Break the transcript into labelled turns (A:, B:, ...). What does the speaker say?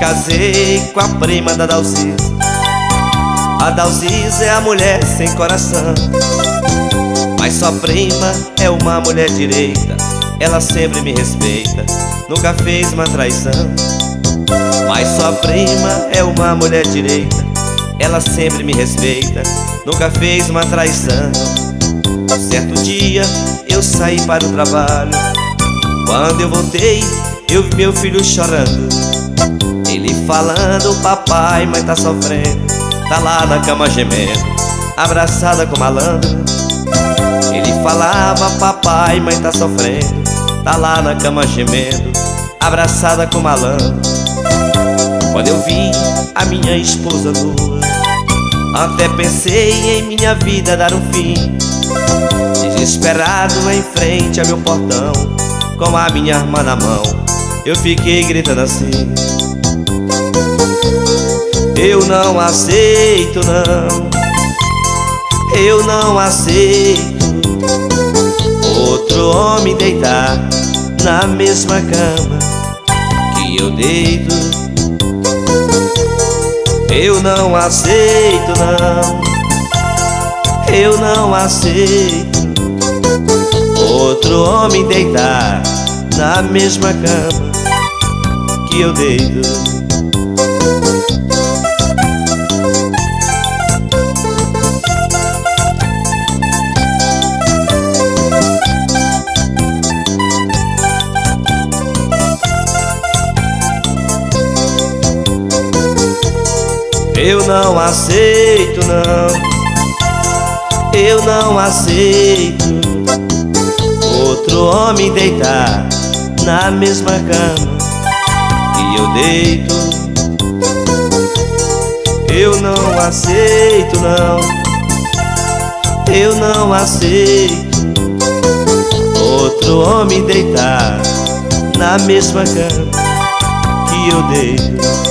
A: casei com a prima da Dalcisa. A Dalcisa é a mulher sem coração, mas sua prima é uma mulher direita. Ela sempre me respeita, nunca fez uma traição. Mas sua prima é uma mulher direita. Ela sempre me respeita, nunca fez uma traição. Certo dia eu saí para o trabalho. Quando eu voltei, eu vi meu filho chorando. Ele falando: papai, mãe tá sofrendo. Tá lá na cama gemendo, abraçada com malandro. Ele falava: papai, mãe tá sofrendo. Tá lá na cama gemendo, abraçada com malandro. Quando eu vi a minha esposa nua, até pensei em minha vida dar um fim. Desesperado em frente a meu portão, com a minha arma na mão, eu fiquei gritando assim: eu não aceito não, eu não aceito outro homem deitar na mesma cama que eu deito. Eu não aceito não, eu não aceito outro homem deitar na mesma cama que eu deito. Eu não aceito não, eu não aceito outro homem deitar na mesma cama que eu deito. Eu não aceito não, eu não aceito outro homem deitar na mesma cama que eu deito.